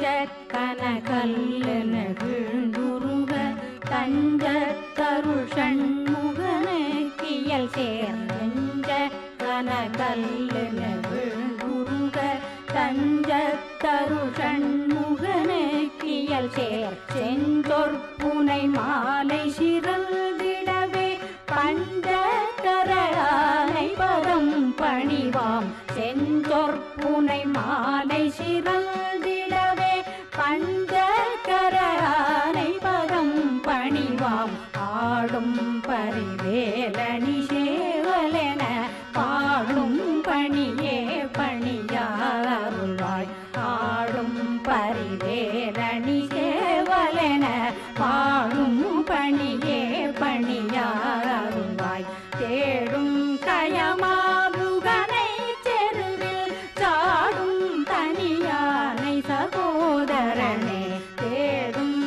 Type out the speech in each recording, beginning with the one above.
கனகல்ல விழுந்துருக தஞ்ச தருள் சண்முகனே Keir சேர் நெஞ்ச கனகல்ல விழுந்துருக தஞ்ச தருள் சண்முகனே Keir சேர் செஞ்சொற்புனை மாலை சிறந்திடவே பஞ்சகரயானை பதம் பணிவாம் செஞ்சொற்புனை மாலை சிறந்திடவே பஞ்சகரயானை பதம் பணிவாம் ஆடும் பரிவேலணி சேவலென பாடும் பணியே பணியாருள்வாய் ஆடும் பரிவேலணி சேவலென பாடும் பணியே பணியாருள்வாய் தேடும் கயமாமுகனை செருவில் சாடும் தனியானை சகோதரனே தேடும்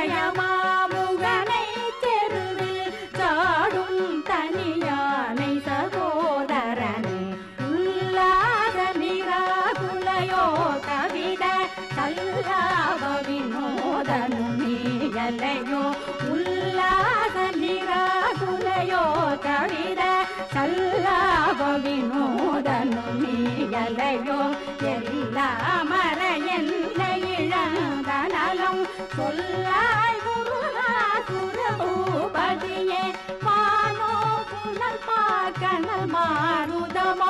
கயமாமுகனை செருவில் சாடும் தனியானை சகோதரனே உல்லாத நிராகுலையோ கவித கல்லாவ வினோதனும் நீயலையோ உல்லாத நிராகுலையோ கவித கல்லாவ வினோதனும் நீயலையோ எல்லா மர என்ன இழந்தனலம் சொல்லாய் குருநாசுரபூபதியே மானோ புனல் பாக்கணல் மாருதமோ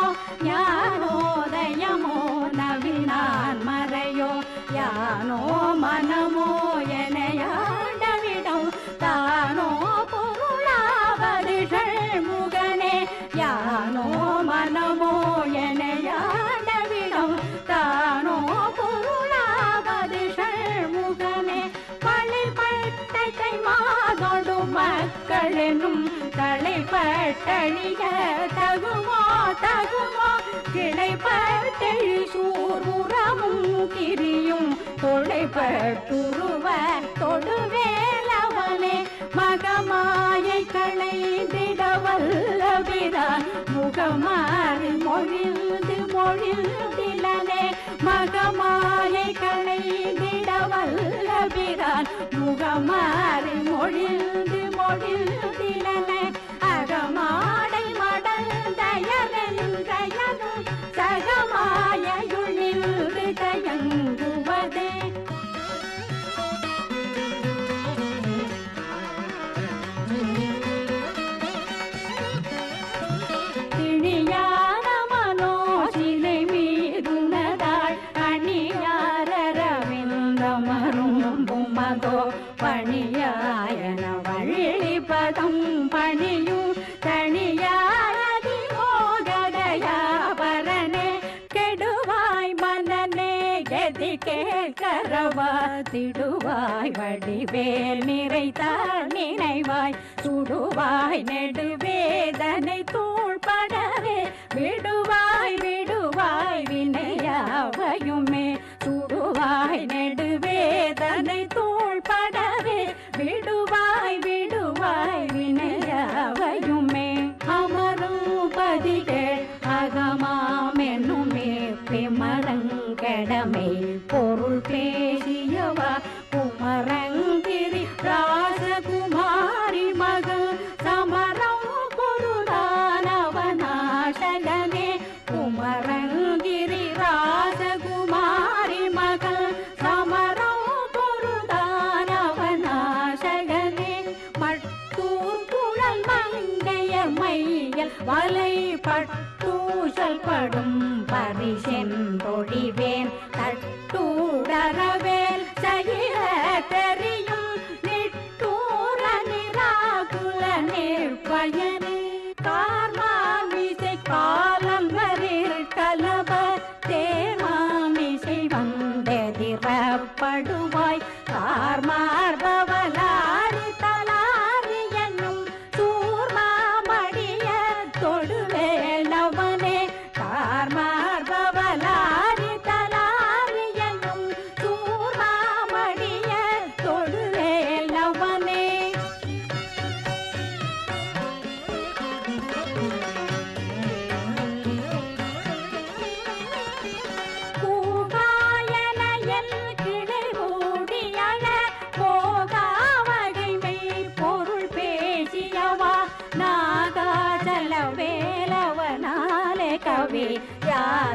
ஞானோதயமோ நவினான் மறையோ யானோ மனமோ எனையாண்டவிடம் தானோ பொருளாவது ஷண்முகனே யானோ மனமோ எனையாண்டவிடம் தானோ பொருளாவது ஷண்முகனே பழிபட்டை மாதொடு மக்களெனும் தலைப்பட்டழிய தகுமோ தகுமோ கிளைப்பட்டழி சூர்முறமும் கிரியும் தொலைப்பட்டுருவ தொடுவேலவனே மகமாயை களைந்திடவல்லபிரான் முகமாறி மொழிந்து மொழிந்திலனே மகமாயை களைந்திடவல்லபிரான் முகமாறி மொழிந்து மொழிந்திலனே அகமாடை மடந்தயனும் சகமாயுள் நின்று தயங்குவதே திணியான மனோசிலை மீதுனதாள் அணியாரவிந்தமரும் புமதோ பணியாயன வள்ளி பதம் பணியும் தனியாரதி மோகதயாபரணே கெடுவாய் மனநே கதி கேட்கரவா திடுவாய் வடிவேல் நிறைத்தார் நினைவாய் சுடுவாய் நெடுவேதனை தூள்படவே விடுவாய் விடுவாய் வினையாவையுமே சுடுவாய் நெடுவேதனை தூள்படவே விடுவாய் விடுவாய் வினையாவையுமே அமரும் பதிகள் அகமாமென்னுமே பிமரங்கடமை பொருள் பேசியவா குமரங்கிரி ராசகுமாரி மகள் சமரம் பொருளானவனாசகனே குமரங்கிரி ராசகுமாரி மகள் சமரம் பொருளானவனாசகனே மட்டூர் குழல் மங்கையர் மையல் வலை பட்டூசல் படும் பரிசென்றொழிவேன் தட்டூடரவேல் சகில தெரியும் நிட்டூர நிராகுல நிற்பயனே கார்மாமிசை காலம் வரில் கலப தேர்மாமிசை வந்தெதிரப்படுவாய் கார்மார்பவலாரி தலாரி என்னும் சூர்மாமடிய தொடுவேலவனே கார்ம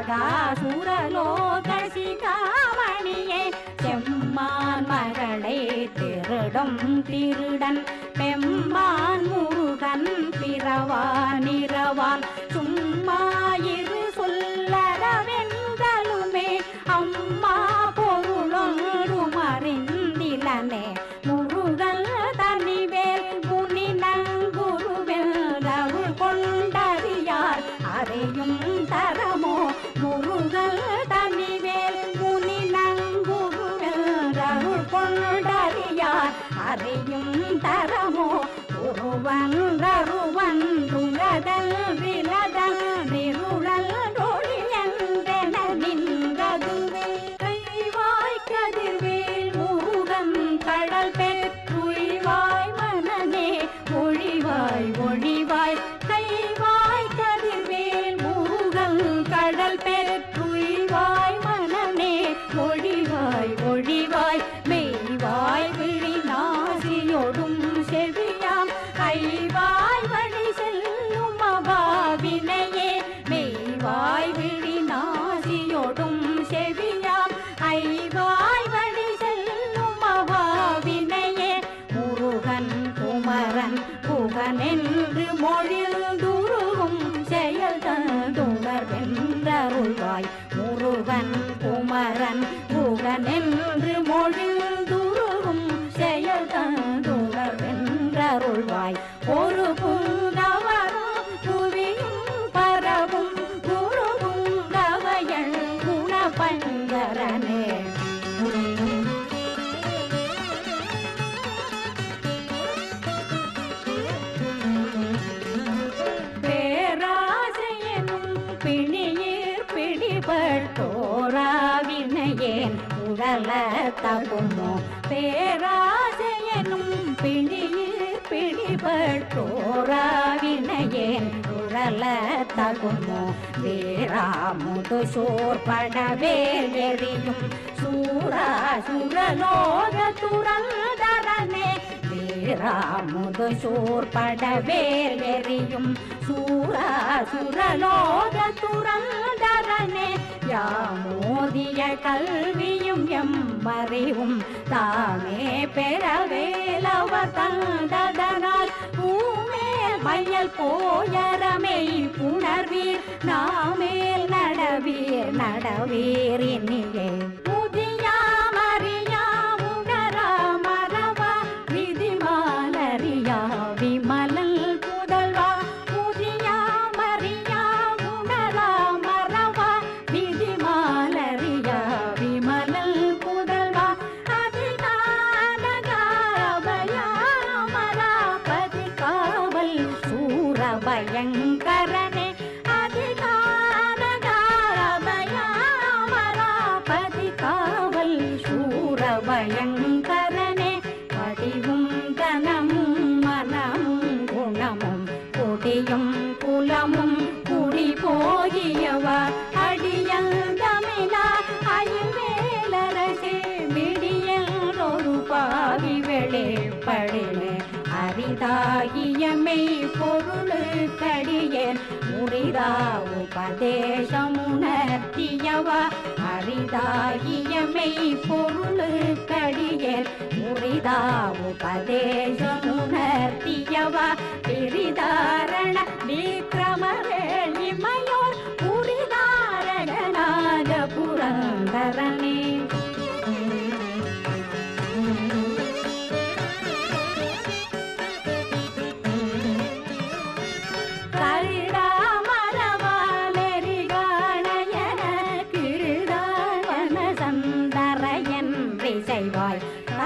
தாரகாசுரலோகசிகாமணியே செம்மான் மகளை திருடும் திருடன் பெம்மான் முருகன் பிறவானிரவான் சும்மாயிரு சொல்லறவென்றலுமே அம்மா பொருளொன்றும் அறிந்திலனே முருகல் தனிவேல் முனி நங்குருவில் அருள் கொண்டறியார் அறையும் தரமோ முருகல் தனிவேல் முனி நங்குருவில் அருள் கொண்டறியார் அறையும் தரமோ ஒருவன் அருவன் துரதல் விலதல் நிருழல் ஒளி என்றென நின்றதுவே கைவாய் கதிர்வேல் முருகன் கடல் பெற்றுய்வாய் மனனே ஒழிவாய் ஒழிவாய் கைவாய் கதிர்வேல் முருகன் கடல் பெற்றுய்வாய் மனனே ஒழிவாய் ஒழிவாய் மெய்வாய் விழி நாசியொடும் செவியாம் கைவாய் வழி செல்லும் அபாவினையே மெய்வாய் விழி நாசியொடும் செவியாம் ஐவாய் வழி செல்லும் அபாவினையே முருகன் குமரன் புகனென்று மொழிந்துருகும் செயல் தந்துணர்வென்றருள்வாய் முருகன் குமரன் புகனென்று மொழிந்துருகும் செயல் தந்துணர்வென்றருள்வாய் ஒரு புங்கவரும் புவியும் பரவும் குரு புங்கவையள் குணபங்கரனே பேராசையனும் பிணியீர் பிடிபட்டோராவினையேன் உடல தகுமோ பேராசையனும் பிணியீர் பிடிபட்டோராவினையேன் உடல தகுமோ வீராமுது சோர்படவேல் எரியும் சூரா சுரலோக துரந்தரனே வீராமுது சோர்படவேல் எரியும் சூரா சுரலோக துரந்தரனே யாமோதிய கல்வியும் எம்மறிவும் தாமே பெறவேலவர் தந்ததனால் பூமேல் மையல் போயரமை புணர்வீர் நாமேல் நடவீர் நடவீர் இனியே முதியாமறியா உணரா மரவா விதிமாலறியா விமலல் புதல்வா முதியாமறியா உணரா மரவா விதிமாலறியா விமலல் புதல்வா அதிகாரபயாமராபதி காவல் சூரபயங்கரனே அதிகாரபயாமராபதி காவல் சூரபயங்கரனே படிவும் கனமும் மனமும் குணமும் கொடியும் குலமும் குடி போகியவா அடியல் தமிழா அயல்வேலரசே விடியல் ஒரு பாவி வெளிப்படினே அரிதாகிய மெய் பொருளுக்கடியேன் முறிதா உபதேசமுணர்த்தியவா அரிதாகிய மெய் பொருளுக்கடியேன் முறிதா உபதேசமுணர்த்தியவா பிரிதாரண விக்ரமவேல் இமையோர் புரிதாரணநாத புரந்தரனே செய்வாய்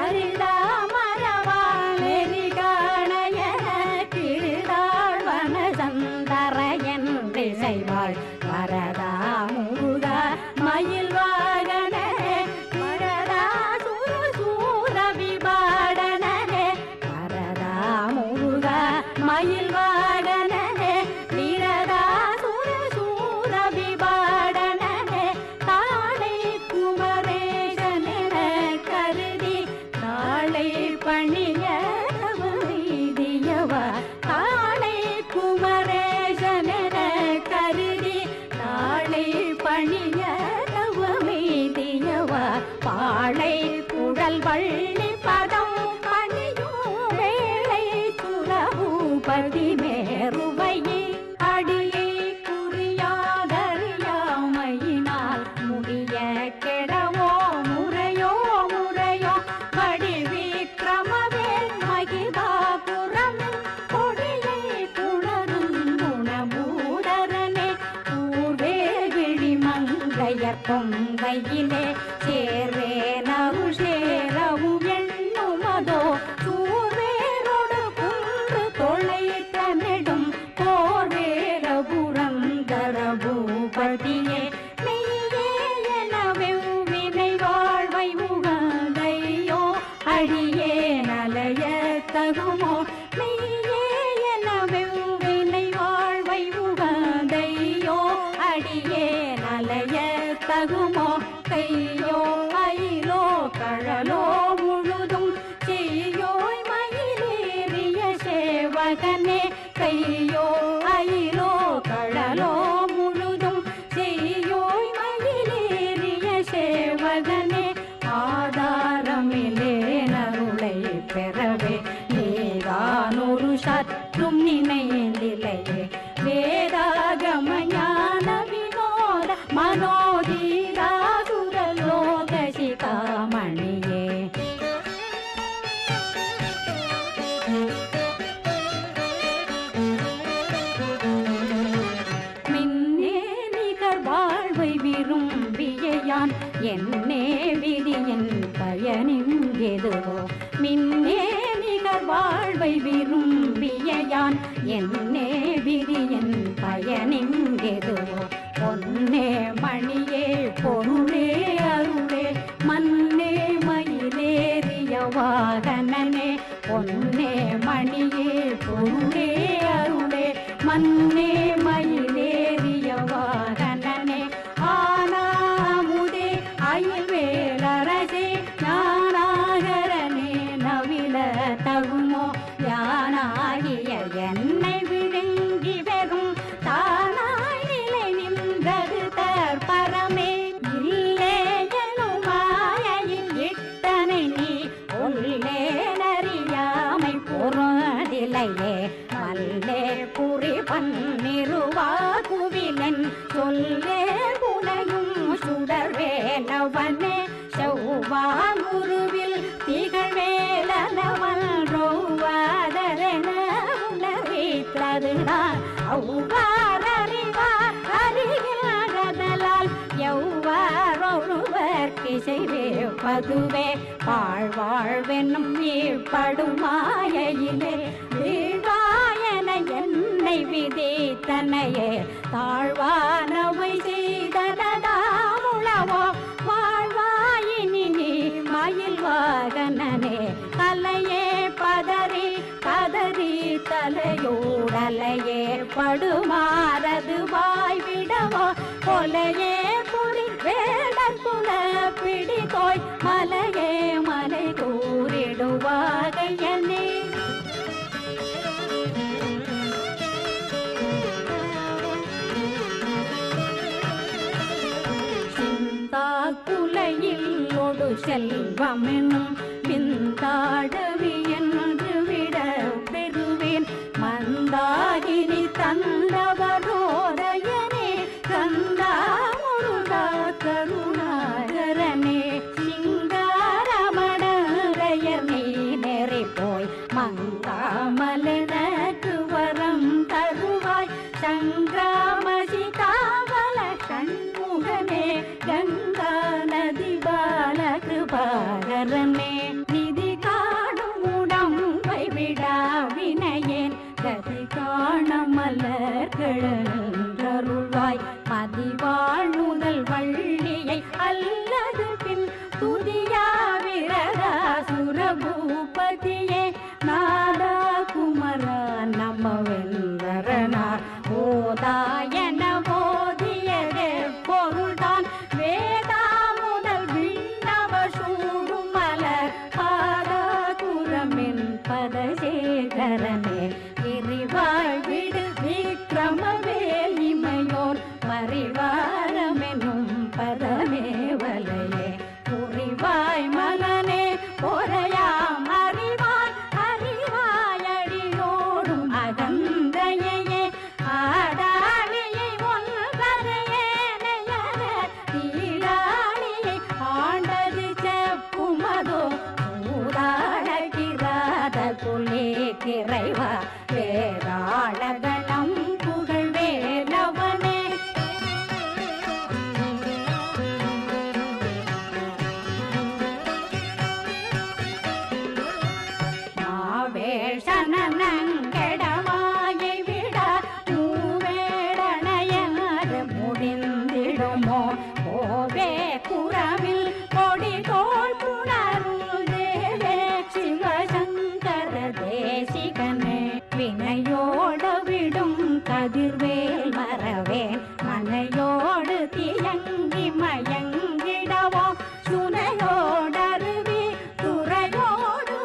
கரிதாமரவாலெரிகாணைய கிருதாழ்வன சந்தரையன்றி செய்வாய் வரதா முருகா மயில் வாகனே வரதா சூர விபாடனே வரதா முருகா மயில் வாகனே விரதா சூர விபாடனே தாளை குமரேசனென கருதி தாளை பணிய வைதியவா தாளை குமரேசனென கருதி தாளை பணி பதிமேறுவையே அடியை குறியாதறியாமையினால் முடிய கெடவோ முறையோ முறையோ வடிவிக்கிரமவேல் மகிபாபுரமில் கொடியை புணரும் குணபூடரனே பூர்வே விழிமங்கையர் பொங்கையிலே சேர்வே நரு சேரவும் எண்ணுமதோ சூர்வேரோடு குன்று தொலைத்த நெடும் போர்வேர புரந்தர பூபதியே மெய்யே எனவே வினை வாழ்வை உகந்தையோ அழியே நலைய தகுமோ மெய்யே எனவே வினை வாழ்வை உகந்தையோ அடியே நலைய தகுமோ கையோ மயிலோ கழலோ முழுதும் செய்யோய் மயிலேறிய சேவகனே கையோ அயிலோ கழலோ முழுதும் செய்யோய் மயிலேறிய சேவகனே ஆதாரமிலே நருளை பெறவே நீதானொரு சற்றும் நினைந்திலையே வேதாகம ஞான வினோத மனோதீராசுரலோக சிகாமணியே மின்னே நிகர் வாழ்வை விரும்பியான் என்னே விதியின் பயனிங்கெதுவோ மின்னே நிகர் வாழ்வை விரும்பியான் என்னே விதியின் பயனிங்கெதுவோ பொன்னே மணியே பொருளே அருளே மன்னே மயிலேறிய வாகனனே பொன்னே மணியே பொருளே அருளே மன்னே மயிலேறிய வாகனனே ஆனாமுதே அயில்வேலரசே ஞானாகரனே நவில தகுமோ யானாகிய என்னை விழுங்கி வெறும் தானாய் நிலை நின்றது தற்பரமே இல்லே எனும் மாயையில் இட்டனை நீ உள்ளே நறியாமை பொருதிலையே மல்லே புரி பன்னிருவாகுவிலன் சொல்லே புனையும் சுடர்வேலவனே செவ்வாங்குருவில் திகழ்வேலவன் ரோவாதரென உணர்வித்ததுதான் அவ்வாறறிவார் அறிகின்றதலால் எவ்வாறொருவர்க்கு செய்வே பதுவே வாழ்வாழ்வென்னும் ஏற்படுமாயிலே வீழ்வாயன என்னை விதித்தனையே தாழ்வானவை செய்தனதாமுளவோ வாழ்வாயினி நீ மயில் வாகனனே தலையே பதறி பதறி தலையோடலையே படுமாறது வாய்விடவோ கொலையே புரி வேடர் புல பிடித்தோய் மலையே மலை கூறிடுவாகையனே குலையில் ஒடு செல்வமெனும் விந்தாடவி என்று விட பெறுவேன் மந்தாகினி தந்தவரோதயனே கந்தா முருகா கருணாகரனே சிங்காரமடையர் நீ நெறி போய் மங்காமலனக்கு வரம் தருவாய் சங்கிராமசி காவல சண்முகனே கங்கா நதி பால கிருபாகரனே நிதி காணும் உடம்பை விடா வினையேன் கதி காண மலர்களருள்வாய் மதி வாழ்நுதல் வள்ளியை அல்லது பின் துதியா விரதா சுரபூபதியே நாடா குமரா நமவெந்தரனா ஓதாயன போதியதே பொருள்தான் வேதா முதல் விண்ணவ சூடும் மலர் பாதா குரமின் பதசேகரனே விரிவாய் விடு விக்ரமவேல் இமையோர் பரிவாரமெனும் பரமேவலையே புரிவாய் மகனே பொறையாம் அறிவாய் அறிவாய் அடியோடும் அகன் குலே கிரைவா வேதாளகணம் புகழ் வேலவனே மாவேஷனங்கெடவாயை விட மூவேடனையாறு முடிந்திடுமோ கோவே குரவில் கொடி தோல் புணருள் தேவே சிவசங்கர தேசிகனே வினையோடு விடும் கதிர்வேல் மறவேன் மனையோடு தியங்கி மயங்கிடவோ சுனையோடருவி துறையோடு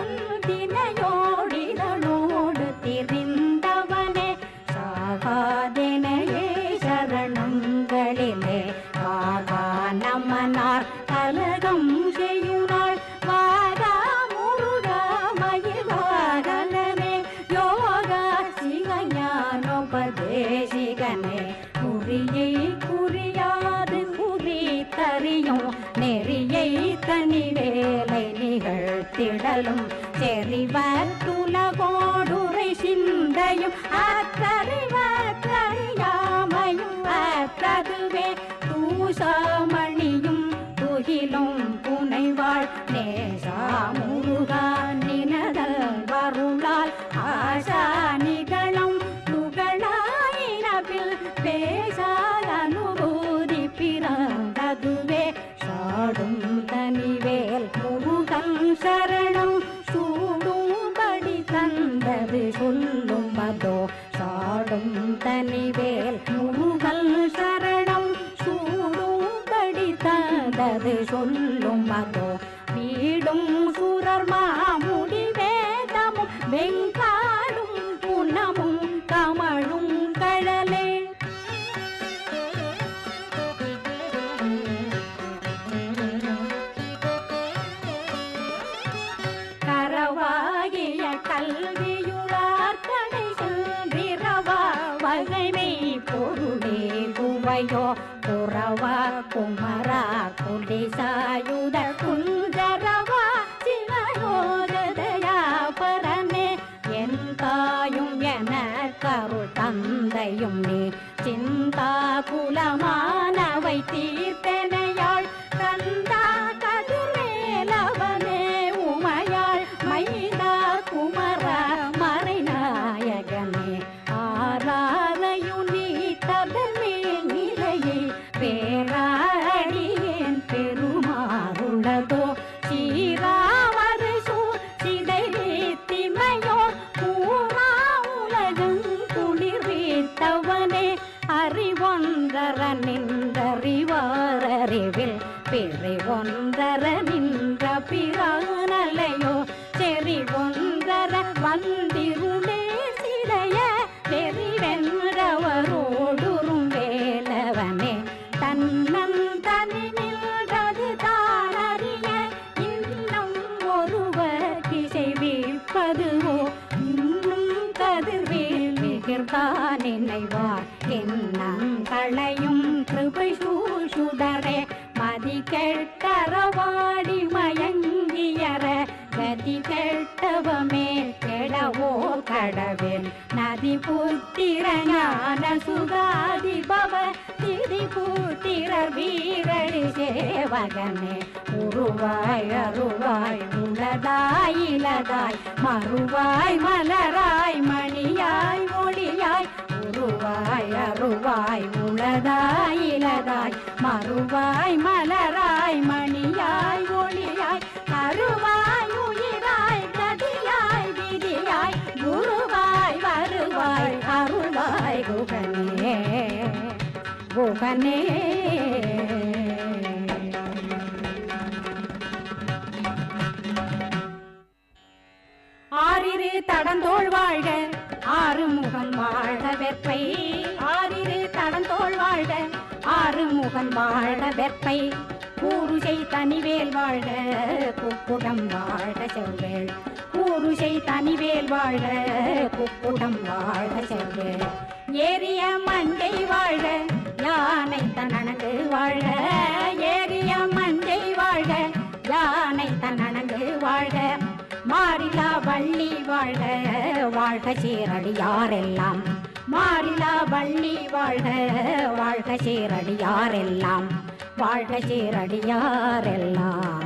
பசுந்தினையோடிதனோடு திரிந்தவனே சாகாதினையே சரணங்களிலே ஆகா நம்மனார் கலகம் செய்யுனாள் வாகா முருகா மயில்வாகனே யோகா சிவஞானோபதேசிகனே குறியை குறியாது குறி தறியும் நெறியை தனி வேலை நிகழ்த்திடலும் செறிவத்துலகோடுரை சிந்தையும் அத்தறிவத்தறியாமையும் அத்ததுவே தூசாமணியும் துகிலும் புனைவாள் நேசா முருகா நினதல் வருளால் ஆசா நிகழும் துகளாயினபில் பேசால் அனுபூதி பிறந்ததுவே சாடும் தனிவேல் முருகன் சரணம் சூடும்படி தந்தது சொல்லும் அதோ சாடும் தனிவேல் முருகன் சரணம் சூடும்படி தந்தது சொல்லும் அதோ வீடும் சுரர் மாமுடி வேதமும் வெங்காடும் புனமும் கமழும் கழலே கரவாகிய கல்வியுளார் கடை செல்விரவா வகைமை பொருளே குவையோ புறவா குமரா குடிசாயுத குஞ்சரவா சிவயோதயா பரனே என் தாயும் என கருள் தந்தையும் நீ சிந்தா குலமானவை தீர்த்தனையாள் கந்தா கதிர்வேலவனே உமையாள் மைதா குமரா மறைநாயகனே ஆராரையும் நீ தபமே நிலையை பேராடியேன் பெருமாறுள்ளதோ சீராமரு சிதை வீத்திமையோ பூரா உலகம் குளிர்வீத்தவனே அறிவொன்றர நின்றறிவாரறிவில் பிரிவொன்றர நின்ற பிரானலையோ செறிவொன்றர வந்திருளே சிலைய வெறிவென்றவரோடுறும் வேலவனே தன்னன் தனி நின்றது தானறிய இன்னும் ஒருவர் கிசைவிப்பதுவோ இன்னும் கதிர்வேல் மிகர்தான் நினைவார் என்னம் களையும் கிருபை சூசுடரே மதி கெட்டரவாடி மயங்கியற கதி கெட்டவமே கெடவோ கடவேல் நதி புத்திர ஞான சுகாதி பவ திதி புத்திர வீரடி சேவகனே உருவாய் அருவாய் உளதாய் இலதாய் மறுவாய் மலராய் மணியாய் ஒளியாய் உருவாய் அருவாய் உளதாய் இலதாய் மறுவாய் மலராய் மணியாய் ஒளியாய் அருவாய் உயிராய் கதியாய் விதியாய் குருவாய் வருவாய் அருள்வாய் குகனே குகனே ஆரிரு தடந்தோள் வாழ்க ஆறுமுகன் வாழ வெப்பை ஆரிரு தடந்தோள் வாழ்க ஆறுமுகன் வாழ வெப்பை கூறுசை தனிவேல் வாழ்க குக்குடம் வாழ செவ்வேள் கூறுசை தனிவேல் வாழ்க குக்குடம் வாழ செவ்வேள் ஏரிய மஞ்சை வாழ்க யானை தனனங்கு வாழ்க ஏரிய மஞ்சை வாழ்க யானை தனனங்கு வாழ்க மாறிலா வள்ளி வாழ்க வாழ்க சீரடியாரெல்லாம் மாறிலா வள்ளி வாழ்க வாழ்க சீரடியாரெல்லாம் வாழ்க சீரடியாரெல்லாம்